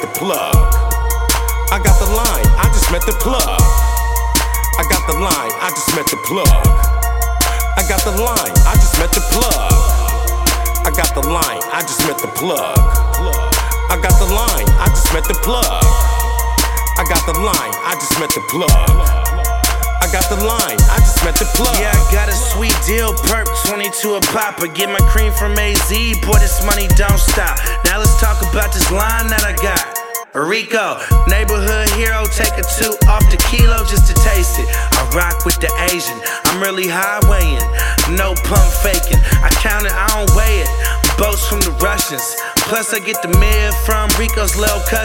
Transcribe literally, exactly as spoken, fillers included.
the plug. I got the line, I just met the plug. I got the line, I just met the plug. I got the line, I just met the plug. I got the line, I just met the plug. I got the line, I just met the plug. I got the line, I just met the plug. I got the line, I just met the plug. Yeah, I got a sweet deal, perp, twenty-two a pop. I get my cream from A Z, boy, this money don't stop. Now let's talk about this line that I got. Rico, neighborhood hero, take a two off the kilo just to taste it. I rock with the Asian, I'm really high weighing, no pump faking. I count it, I don't weigh it. Boats from the Russians, plus I get the mid from Rico's little cousin.